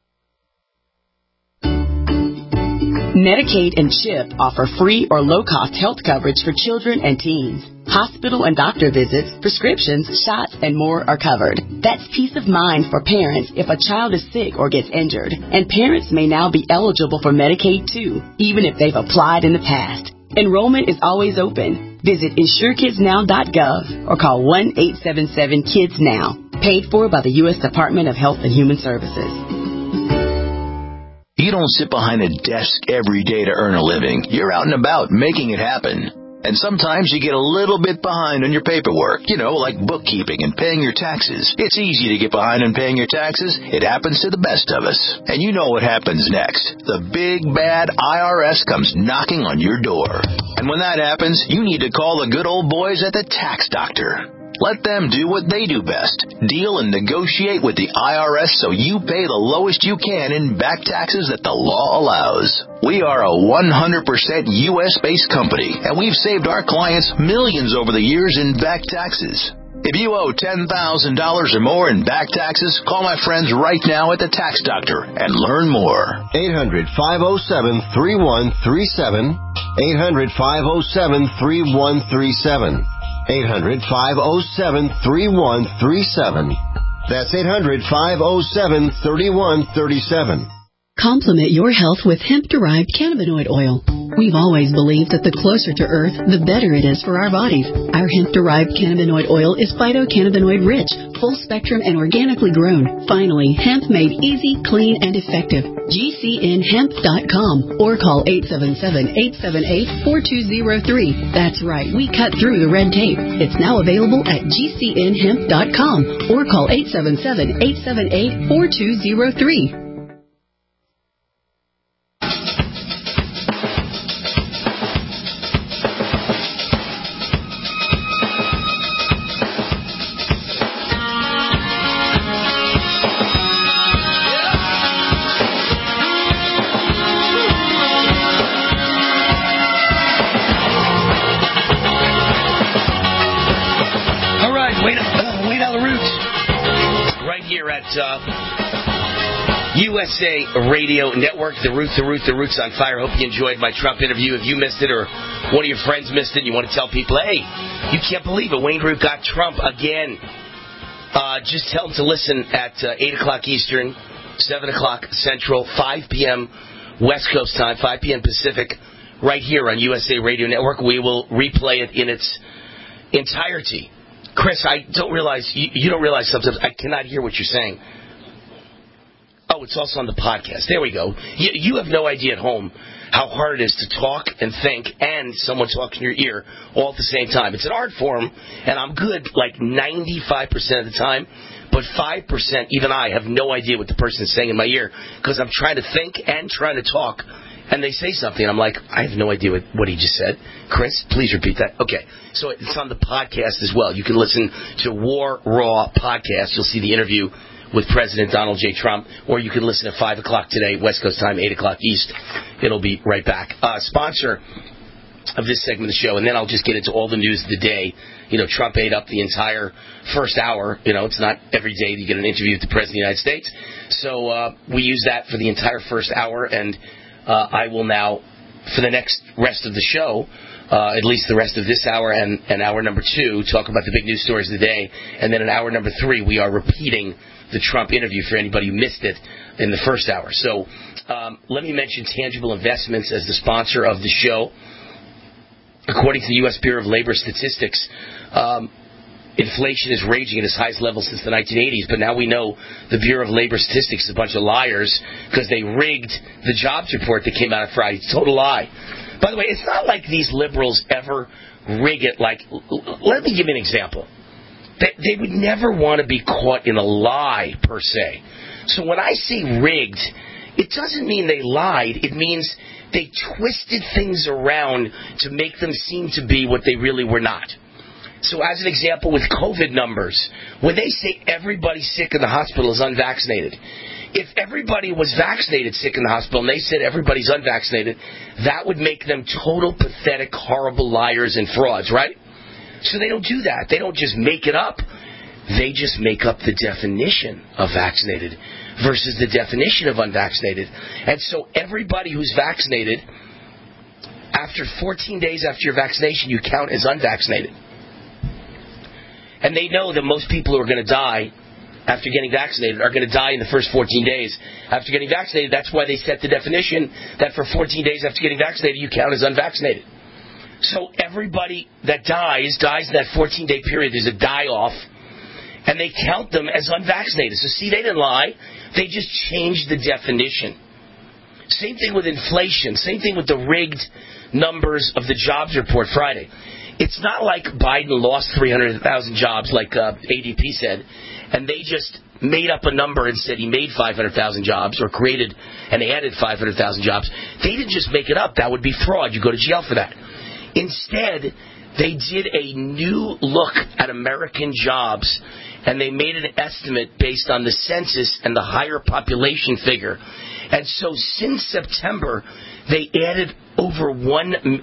Medicaid and CHIP offer free or low-cost health coverage for children and teens. Hospital and doctor visits, prescriptions, shots, and more are covered. That's peace of mind for parents if a child is sick or gets injured. And parents may now be eligible for Medicaid, too, even if they've applied in the past. Enrollment is always open. Visit InsureKidsNow.gov or call 1-877-KIDS-NOW. Paid for by the U.S. Department of Health and Human Services.
You don't sit behind a desk every day to earn a living. You're out and about making it happen. And sometimes you get a little bit behind on your paperwork, like bookkeeping and paying your taxes. It's easy to get behind on paying your taxes. It happens to the best of us. And you know what happens next. The big, bad IRS comes knocking on your door. And when that happens, you need to call the good old boys at the Tax Doctor. Let them do what they do best. Deal and negotiate with the IRS so you pay the lowest you can in back taxes that the law allows. We are a 100% U.S.-based company, and we've saved our clients millions over the years in back taxes. If you owe $10,000 or more in back taxes, call my friends right now at the Tax Doctor and learn more.
800-507-3137. 800-507-3137. 800-507-3137. That's 800-507-3137.
Complement your health with hemp-derived cannabinoid oil. We've always believed that the closer to Earth, the better it is for our bodies. Our hemp-derived cannabinoid oil is phytocannabinoid-rich, full-spectrum, and organically grown. Finally, hemp made easy, clean, and effective. GCNhemp.com or call 877-878-4203. That's right, we cut through the red tape. It's now available at GCNhemp.com or call 877-878-4203.
USA Radio Network, The Root's on fire. Hope you enjoyed my Trump interview. If you missed it or one of your friends missed it, you want to tell people, hey, you can't believe it, Wayne Root got Trump again. Just tell them to listen at 8 o'clock Eastern, 7 o'clock Central, 5 p.m. West Coast time, 5 p.m. Pacific, right here on USA Radio Network. We will replay it in its entirety. Chris, I don't realize, you don't realize sometimes I cannot hear what you're saying. Oh, it's also on the podcast. There we go. You have no idea at home how hard it is to talk and think and someone talk in your ear all at the same time. It's an art form, and I'm good like 95% of the time, but 5%, even I have no idea what the person is saying in my ear because I'm trying to think and trying to talk, and they say something, and I'm like, I have no idea what he just said. Chris, please repeat that. Okay, so it's on the podcast as well. You can listen to War Raw Podcast. You'll see the interview with President Donald J. Trump, or you can listen at 5 o'clock today, West Coast time, 8 o'clock East. It'll be right back. Sponsor of this segment of the show, and then I'll just get into all the news of the day. Trump ate up the entire first hour. It's not every day that you get an interview with the President of the United States. So we use that for the entire first hour, and I will now, for the next rest of the show, at least the rest of this hour and hour number 2, talk about the big news stories of the day. And then in hour number 3, we are repeating the Trump interview for anybody who missed it in the first hour. So let me mention Tangible Investments as the sponsor of the show. According to the U.S. Bureau of Labor Statistics, inflation is raging at its highest level since the 1980s, but now we know the Bureau of Labor Statistics is a bunch of liars because they rigged the jobs report that came out on Friday. Total lie. By the way, it's not like these liberals ever rig it like... Let me give you an example. They would never want to be caught in a lie, per se. So when I say rigged, it doesn't mean they lied. It means they twisted things around to make them seem to be what they really were not. So as an example, with COVID numbers, when they say everybody sick in the hospital is unvaccinated, if everybody was vaccinated sick in the hospital and they said everybody's unvaccinated, that would make them total, pathetic, horrible liars and frauds, right? So they don't do that. They don't just make it up. They just make up the definition of vaccinated versus the definition of unvaccinated. And so everybody who's vaccinated, after 14 days after your vaccination, you count as unvaccinated. And they know that most people who are going to die after getting vaccinated are going to die in the first 14 days after getting vaccinated. That's why they set the definition that for 14 days after getting vaccinated, you count as unvaccinated. So everybody that dies in that 14-day period. There's a die-off, and they count them as unvaccinated. So see, they didn't lie. They just changed the definition. Same thing with inflation. Same thing with the rigged numbers of the jobs report Friday. It's not like Biden lost 300,000 jobs like ADP said, and they just made up a number and said he made 500,000 jobs or created and added 500,000 jobs. They didn't just make it up. That would be fraud. You go to jail for that. Instead, they did a new look at American jobs, and they made an estimate based on the census and the higher population figure. And so since September, they added over 1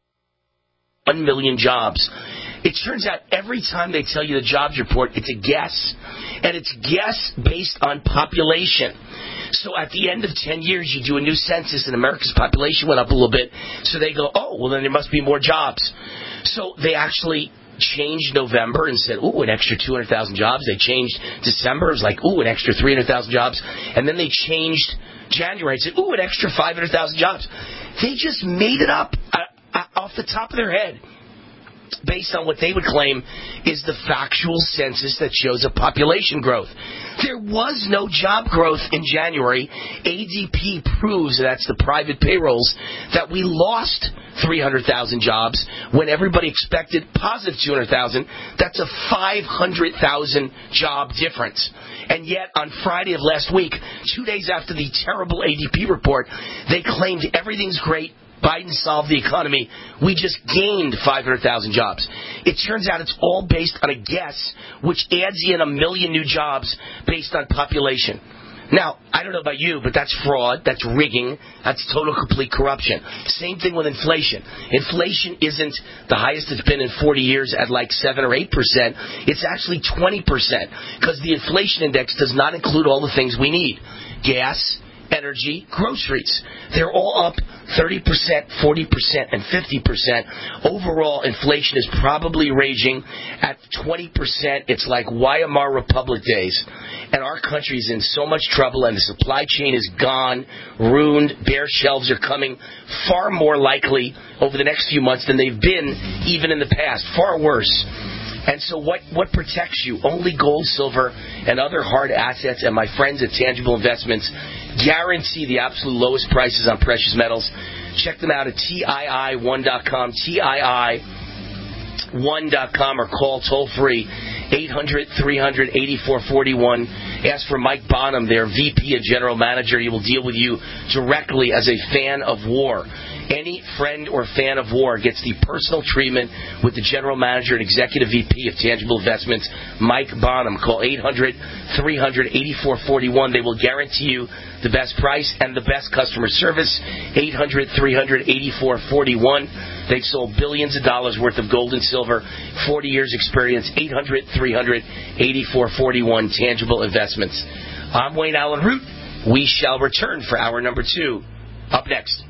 million jobs. It turns out every time they tell you the jobs report, it's a guess. And it's guess based on population. So at the end of 10 years, you do a new census and America's population went up a little bit. So they go, oh, well, then there must be more jobs. So they actually changed November and said, ooh, an extra 200,000 jobs. They changed December. It was like, ooh, an extra 300,000 jobs. And then they changed January and said, ooh, an extra 500,000 jobs. They just made it up off the top of their head, based on what they would claim is the factual census that shows a population growth. There was no job growth in January. ADP proves, that's the private payrolls, that we lost 300,000 jobs when everybody expected positive 200,000. That's a 500,000 job difference. And yet, on Friday of last week, 2 days after the terrible ADP report, they claimed everything's great. Biden solved the economy. We just gained 500,000 jobs. It turns out it's all based on a guess, which adds in 1 million new jobs based on population. Now, I don't know about you, but that's fraud, that's rigging, that's total, complete corruption. Same thing with inflation. Inflation isn't the highest it's been in 40 years at like 7 or 8%. It's actually 20%, because the inflation index does not include all the things we need. Gas, energy, groceries. They're all up 30%, 40%, and 50%. Overall, inflation is probably raging at 20%. It's like Weimar Republic days. And our country is in so much trouble, and the supply chain is gone, ruined. Bare shelves are coming far more likely over the next few months than they've been even in the past. Far worse. And so what protects you? Only gold, silver, and other hard assets. And my friends at Tangible Investments guarantee the absolute lowest prices on precious metals. Check them out at TII1.com, TII1.com, or call toll-free 800-300-8441. Ask for Mike Bonham, their VP and General Manager. He will deal with you directly as a fan of war. Any friend or fan of war gets the personal treatment with the General Manager and Executive VP of Tangible Investments, Mike Bonham. Call 800-300-8441. They will guarantee you the best price and the best customer service. 800-300-8441. They've sold billions of dollars worth of gold and silver, 40 years experience. 800-300-8441, Tangible Investments. I'm Wayne Allen Root. We shall return for hour number 2. Up next.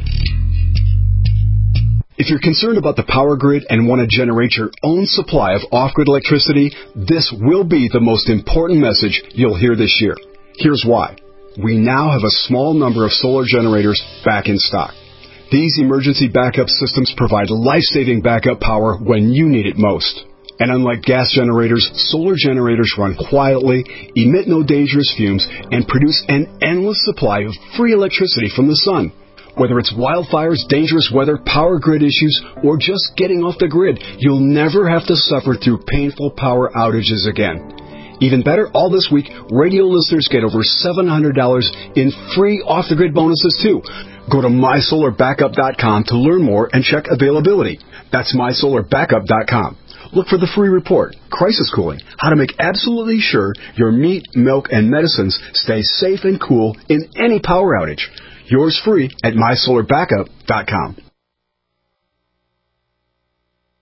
If you're concerned about the power grid and want to generate your own supply of off-grid electricity, this will be the most important message you'll hear this year. Here's why. We now have a small number of solar generators back in stock. These emergency backup systems provide life-saving backup power when you need it most. And unlike gas generators, solar generators run quietly, emit no dangerous fumes, and produce an endless supply of free electricity from the sun. Whether it's wildfires, dangerous weather, power grid issues, or just getting off the grid, you'll never have to suffer through painful power outages again. Even better, all this week, radio listeners get over $700 in free off-the-grid bonuses, too. Go to MySolarBackup.com to learn more and check availability. That's MySolarBackup.com. Look for the free report, Crisis Cooling, how to make absolutely sure your meat, milk, and medicines stay safe and cool in any power outage. Yours free at MySolarBackup.com.